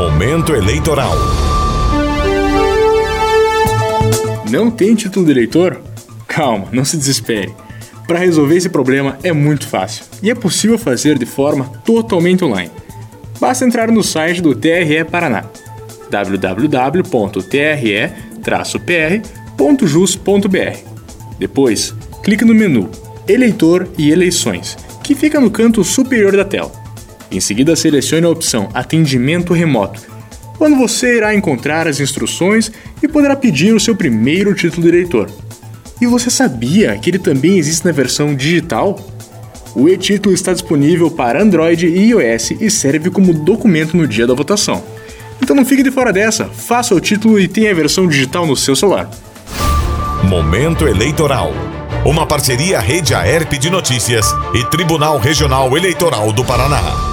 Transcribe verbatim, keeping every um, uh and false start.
Momento eleitoral. Não tem título de eleitor? Calma, não se desespere. Para resolver esse problema é muito fácil e é possível fazer de forma totalmente online. Basta entrar no site do T R E Paraná, w w w ponto t r e traço p r ponto jus ponto b r. Depois, clique no menu Eleitor e Eleições, que fica no canto superior da tela. Em seguida, selecione a opção Atendimento Remoto, quando você irá encontrar as instruções e poderá pedir o seu primeiro título de eleitor. E você sabia que ele também existe na versão digital? O e-título está disponível para Android e iOS e serve como documento no dia da votação. Então não fique de fora dessa, faça o título e tenha a versão digital no seu celular. Momento eleitoral. Uma parceria Rede Aerp de Notícias e Tribunal Regional Eleitoral do Paraná.